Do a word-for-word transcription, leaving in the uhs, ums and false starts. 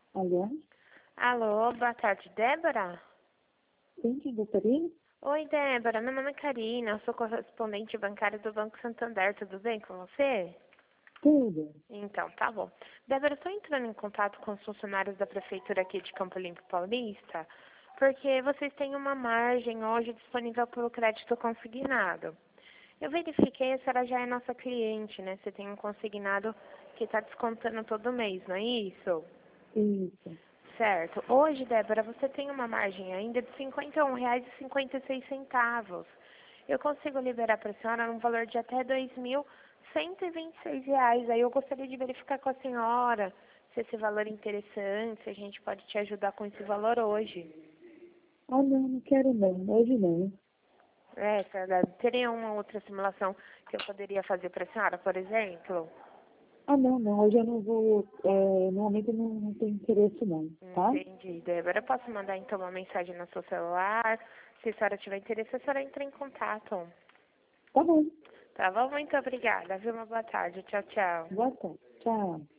Alô? Alô, boa tarde, Débora? Quem que gostaria? Oi, Débora, meu nome é Karina, eu sou correspondente bancária do Banco Santander, tudo bem com você? Tudo. Então, tá bom. Débora, eu estou entrando em contato com os funcionários da Prefeitura aqui de Campo Limpo Paulista, porque vocês têm uma margem hoje disponível pelo crédito consignado. Eu verifiquei, a senhora já é nossa cliente, né? Você tem um consignado que está descontando todo mês, não é isso? Isso. Certo. Hoje, Débora, você tem uma margem ainda de cinquenta e um reais e cinquenta e seis centavos. Eu consigo liberar para a senhora um valor de até dois mil cento e vinte e seis reais. Aí eu gostaria de verificar com a senhora se esse valor é interessante, se a gente pode te ajudar com esse valor hoje. Ah, não, não quero não. Hoje não. É, senhora, teria uma outra simulação que eu poderia fazer para a senhora, por exemplo? Ah, não, não. Hoje eu não vou... É, no momento eu não, não tenho interesse não, tá? Entendi, Débora. Eu posso mandar então uma mensagem no seu celular? Se a senhora tiver interesse, a senhora entra em contato. Tá bom. Tá bom? Muito obrigada. Viu? Uma boa tarde. Tchau, tchau. Boa tarde. Tchau.